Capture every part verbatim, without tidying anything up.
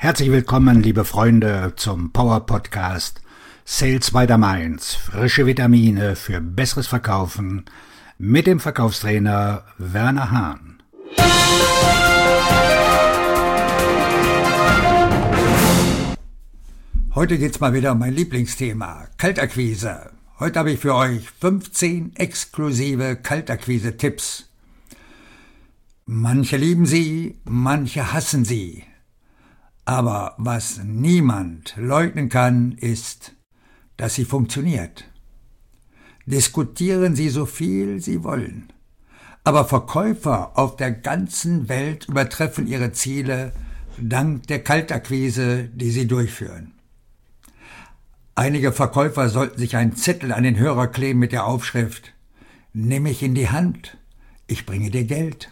Herzlich willkommen, liebe Freunde, zum Power Podcast Sales by the Mainz. Frische Vitamine für besseres Verkaufen mit dem Verkaufstrainer Werner Hahn. Heute geht's mal wieder um mein Lieblingsthema, Kaltakquise. Heute habe ich für euch fünfzehn exklusive Kaltakquise-Tipps. Manche lieben sie, manche hassen sie. Aber was niemand leugnen kann, ist, dass sie funktioniert. Diskutieren Sie so viel Sie wollen. Aber Verkäufer auf der ganzen Welt übertreffen ihre Ziele dank der Kaltakquise, die sie durchführen. Einige Verkäufer sollten sich einen Zettel an den Hörer kleben mit der Aufschrift: Nimm mich in die Hand, ich bringe dir Geld.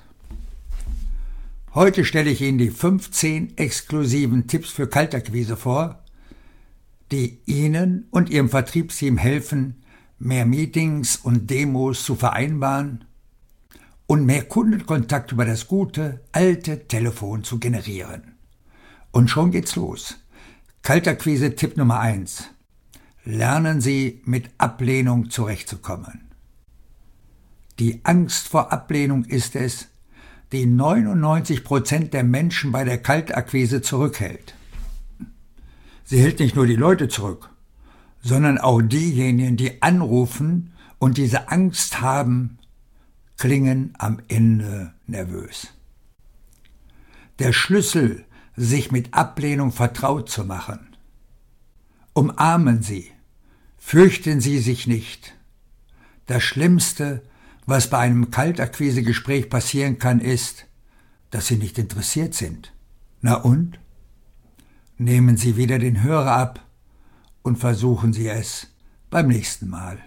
Heute stelle ich Ihnen die fünfzehn exklusiven Tipps für Kaltakquise vor, die Ihnen und Ihrem Vertriebsteam helfen, mehr Meetings und Demos zu vereinbaren und mehr Kundenkontakt über das gute, alte Telefon zu generieren. Und schon geht's los. Kaltakquise-Tipp Nummer eins. Lernen Sie, mit Ablehnung zurechtzukommen. Die Angst vor Ablehnung ist es, die neunundneunzig Prozent der Menschen bei der Kaltakquise zurückhält. Sie hält nicht nur die Leute zurück, sondern auch diejenigen, die anrufen und diese Angst haben, klingen am Ende nervös. Der Schlüssel, sich mit Ablehnung vertraut zu machen. Umarmen Sie, fürchten Sie sich nicht. Das Schlimmste, was bei einem Kaltakquise-Gespräch passieren kann, ist, dass Sie nicht interessiert sind. Na und? Nehmen Sie wieder den Hörer ab und versuchen Sie es beim nächsten Mal.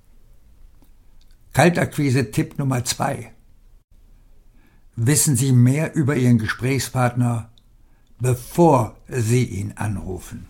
Kaltakquise-Tipp Nummer zwei. Wissen Sie mehr über Ihren Gesprächspartner, bevor Sie ihn anrufen.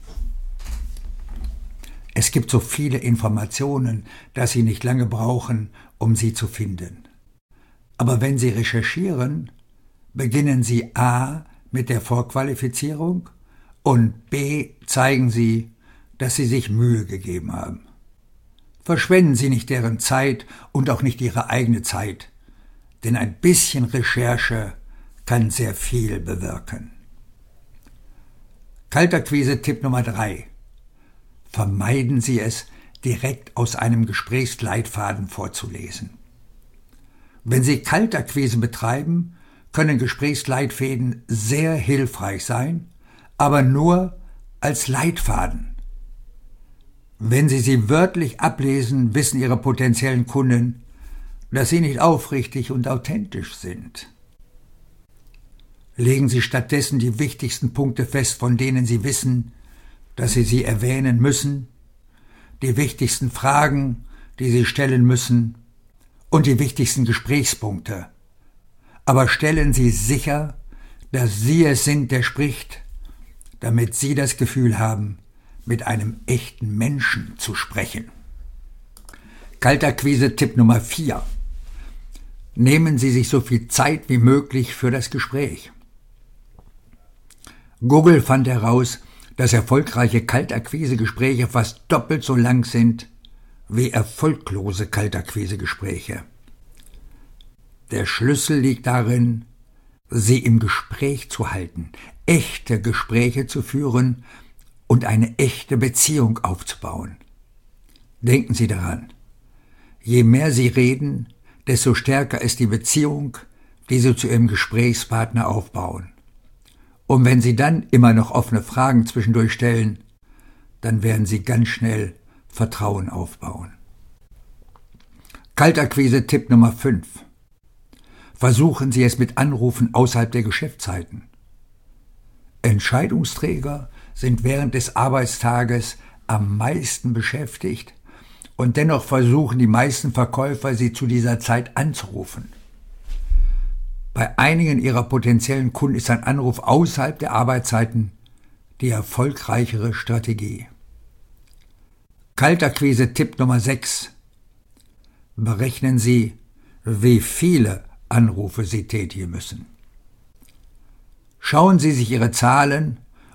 Es gibt so viele Informationen, dass Sie nicht lange brauchen, um sie zu finden. Aber wenn Sie recherchieren, beginnen Sie a. mit der Vorqualifizierung und b. zeigen Sie, dass Sie sich Mühe gegeben haben. Verschwenden Sie nicht deren Zeit und auch nicht Ihre eigene Zeit, denn ein bisschen Recherche kann sehr viel bewirken. Kaltakquise-Tipp Nummer drei. Vermeiden Sie es, direkt aus einem Gesprächsleitfaden vorzulesen. Wenn Sie Kaltakquise betreiben, können Gesprächsleitfäden sehr hilfreich sein, aber nur als Leitfaden. Wenn Sie sie wörtlich ablesen, wissen Ihre potenziellen Kunden, dass Sie nicht aufrichtig und authentisch sind. Legen Sie stattdessen die wichtigsten Punkte fest, von denen Sie wissen, dass Sie sie erwähnen müssen, die wichtigsten Fragen, die Sie stellen müssen und die wichtigsten Gesprächspunkte. Aber stellen Sie sicher, dass Sie es sind, der spricht, damit Sie das Gefühl haben, mit einem echten Menschen zu sprechen. Kaltakquise-Tipp Nummer vier. Nehmen Sie sich so viel Zeit wie möglich für das Gespräch. Google fand heraus, dass erfolgreiche Kaltakquise-Gespräche fast doppelt so lang sind wie erfolglose Kaltakquise-Gespräche. Der Schlüssel liegt darin, sie im Gespräch zu halten, echte Gespräche zu führen und eine echte Beziehung aufzubauen. Denken Sie daran, je mehr Sie reden, desto stärker ist die Beziehung, die Sie zu Ihrem Gesprächspartner aufbauen. Und wenn Sie dann immer noch offene Fragen zwischendurch stellen, dann werden Sie ganz schnell Vertrauen aufbauen. Kaltakquise-Tipp Nummer fünf. Versuchen Sie es mit Anrufen außerhalb der Geschäftszeiten. Entscheidungsträger sind während des Arbeitstages am meisten beschäftigt und dennoch versuchen die meisten Verkäufer, Sie zu dieser Zeit anzurufen. Bei einigen Ihrer potenziellen Kunden ist ein Anruf außerhalb der Arbeitszeiten die erfolgreichere Strategie. Kaltakquise-Tipp Nummer sechs. Berechnen Sie, wie viele Anrufe Sie tätigen müssen. Schauen Sie sich Ihre Zahlen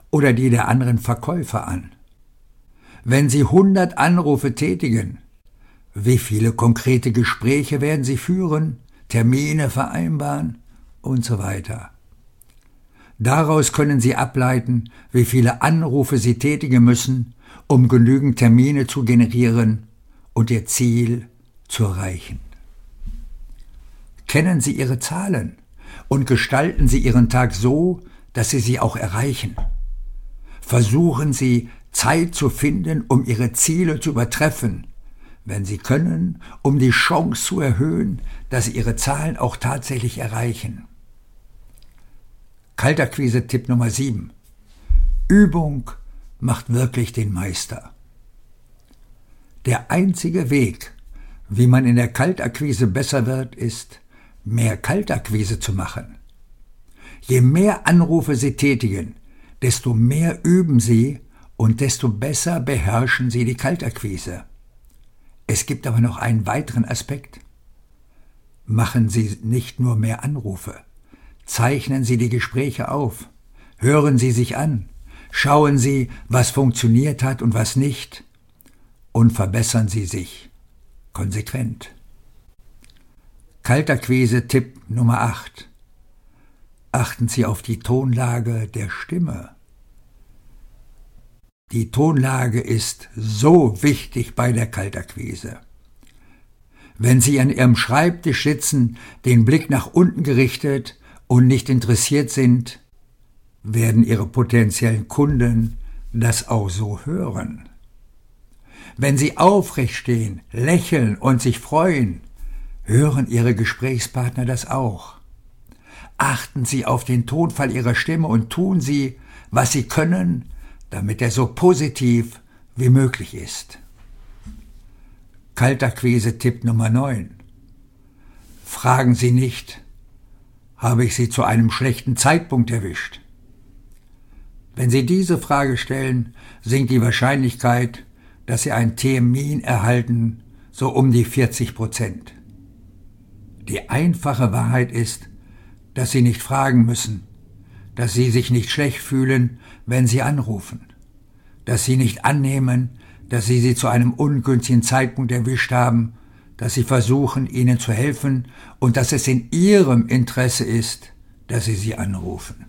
oder die der anderen Verkäufer an? Wenn Sie hundert Anrufe tätigen, wie viele konkrete Gespräche werden Sie führen, Termine vereinbaren und so weiter? Daraus können Sie ableiten, wie viele Anrufe Sie tätigen müssen, um genügend Termine zu generieren und Ihr Ziel zu erreichen. Kennen Sie Ihre Zahlen und gestalten Sie Ihren Tag so, dass Sie sie auch erreichen. Versuchen Sie, Zeit zu finden, um Ihre Ziele zu übertreffen, wenn Sie können, um die Chance zu erhöhen, dass Sie Ihre Zahlen auch tatsächlich erreichen. Kaltakquise-Tipp Nummer sieben. Übung macht wirklich den Meister. Der einzige Weg, wie man in der Kaltakquise besser wird, ist, mehr Kaltakquise zu machen. Je mehr Anrufe Sie tätigen, desto mehr üben Sie und desto besser beherrschen Sie die Kaltakquise. Es gibt aber noch einen weiteren Aspekt. Machen Sie nicht nur mehr Anrufe. Zeichnen Sie die Gespräche auf. Hören Sie sich an. Schauen Sie, was funktioniert hat und was nicht. Und verbessern Sie sich konsequent. Kaltakquise-Tipp Nummer acht. Achten Sie auf die Tonlage der Stimme. Die Tonlage ist so wichtig bei der Kaltakquise. Wenn Sie an Ihrem Schreibtisch sitzen, den Blick nach unten gerichtet und nicht interessiert sind, werden Ihre potenziellen Kunden das auch so hören. Wenn Sie aufrecht stehen, lächeln und sich freuen, hören Ihre Gesprächspartner das auch. Achten Sie auf den Tonfall Ihrer Stimme und tun Sie, was Sie können, damit er so positiv wie möglich ist. Kaltakquise-Tipp Nummer neun. Fragen Sie nicht, habe ich Sie zu einem schlechten Zeitpunkt erwischt? Wenn Sie diese Frage stellen, sinkt die Wahrscheinlichkeit, dass Sie einen Termin erhalten, so um die vierzig Prozent. Die einfache Wahrheit ist, dass Sie nicht fragen müssen, dass Sie sich nicht schlecht fühlen, wenn Sie anrufen, dass Sie nicht annehmen, dass Sie sie zu einem ungünstigen Zeitpunkt erwischt haben, dass Sie versuchen, ihnen zu helfen und dass es in Ihrem Interesse ist, dass Sie sie anrufen.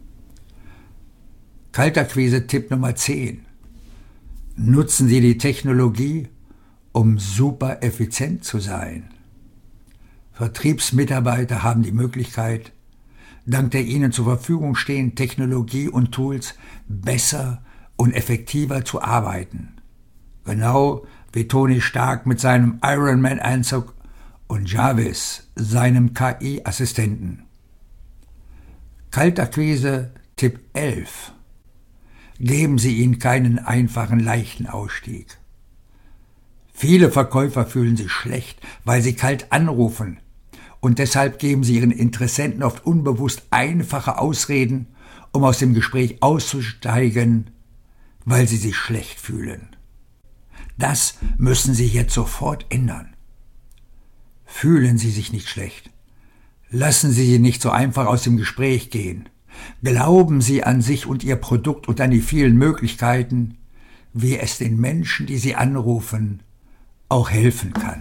Kaltakquise-Tipp Nummer zehn. Nutzen Sie die Technologie, um super effizient zu sein. Vertriebsmitarbeiter haben die Möglichkeit, dank der ihnen zur Verfügung stehenden Technologie und Tools besser und effektiver zu arbeiten. Genau wie Tony Stark mit seinem Ironman-Anzug und Jarvis, seinem K I-Assistenten. Kaltakquise Tipp elf. Geben Sie ihnen keinen einfachen, leichten Ausstieg. Viele Verkäufer fühlen sich schlecht, weil sie kalt anrufen, und deshalb geben sie ihren Interessenten oft unbewusst einfache Ausreden, um aus dem Gespräch auszusteigen, weil sie sich schlecht fühlen. Das müssen Sie jetzt sofort ändern. Fühlen Sie sich nicht schlecht. Lassen Sie sie nicht so einfach aus dem Gespräch gehen. Glauben Sie an sich und Ihr Produkt und an die vielen Möglichkeiten, wie es den Menschen, die Sie anrufen, auch helfen kann.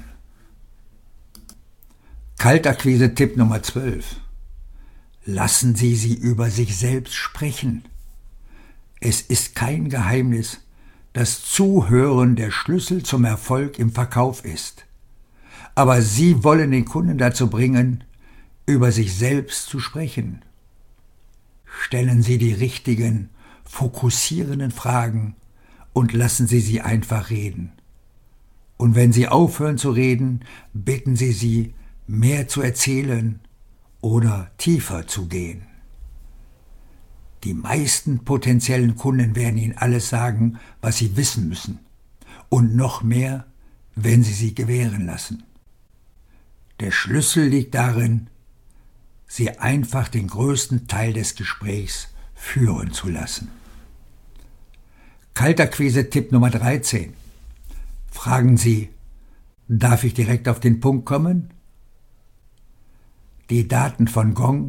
Kaltakquise-Tipp Nummer zwölf. Lassen Sie sie über sich selbst sprechen. Es ist kein Geheimnis, dass Zuhören der Schlüssel zum Erfolg im Verkauf ist. Aber Sie wollen den Kunden dazu bringen, über sich selbst zu sprechen. Stellen Sie die richtigen, fokussierenden Fragen und lassen Sie sie einfach reden. Und wenn Sie aufhören zu reden, bitten Sie sie, mehr zu erzählen oder tiefer zu gehen. Die meisten potenziellen Kunden werden Ihnen alles sagen, was Sie wissen müssen. Und noch mehr, wenn Sie sie gewähren lassen. Der Schlüssel liegt darin, Sie einfach den größten Teil des Gesprächs führen zu lassen. Kaltakquise-Tipp Nummer dreizehn. Fragen Sie, darf ich direkt auf den Punkt kommen? Die Daten von Gong,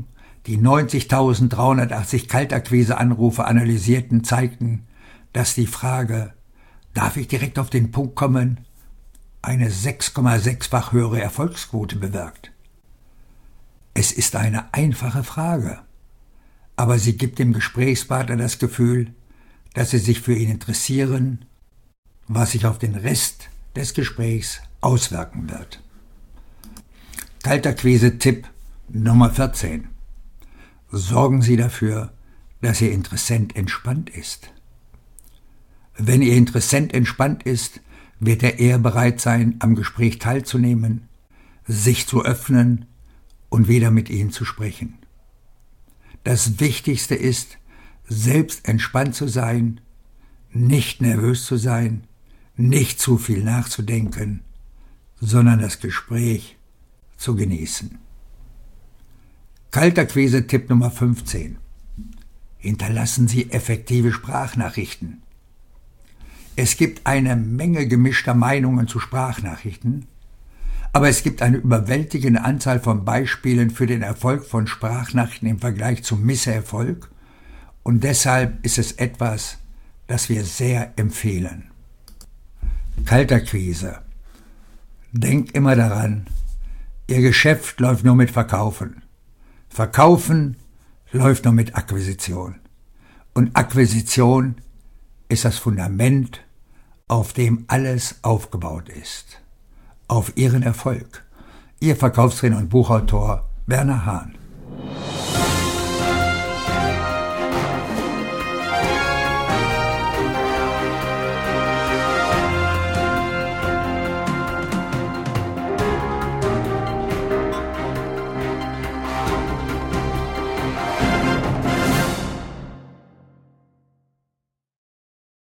Die neunzigtausenddreihundertachtzig Kaltakquise-Anrufe analysierten, zeigten, dass die Frage »Darf ich direkt auf den Punkt kommen?« eine sechs Komma sechs-fach höhere Erfolgsquote bewirkt. Es ist eine einfache Frage, aber sie gibt dem Gesprächspartner das Gefühl, dass sie sich für ihn interessieren, was sich auf den Rest des Gesprächs auswirken wird. Kaltakquise-Tipp Nummer vierzehn. Sorgen Sie dafür, dass Ihr Interessent entspannt ist. Wenn Ihr Interessent entspannt ist, wird er eher bereit sein, am Gespräch teilzunehmen, sich zu öffnen und wieder mit Ihnen zu sprechen. Das Wichtigste ist, selbst entspannt zu sein, nicht nervös zu sein, nicht zu viel nachzudenken, sondern das Gespräch zu genießen. Kaltakquise-Tipp Nummer fünfzehn. Hinterlassen Sie effektive Sprachnachrichten. Es gibt eine Menge gemischter Meinungen zu Sprachnachrichten, aber es gibt eine überwältigende Anzahl von Beispielen für den Erfolg von Sprachnachrichten im Vergleich zum Misserfolg und deshalb ist es etwas, das wir sehr empfehlen. Kaltakquise. Denk immer daran, Ihr Geschäft läuft nur mit Verkaufen. Verkaufen läuft nur mit Akquisition. Und Akquisition ist das Fundament, auf dem alles aufgebaut ist. Auf Ihren Erfolg. Ihr Verkaufstrainer und Buchautor Werner Hahn.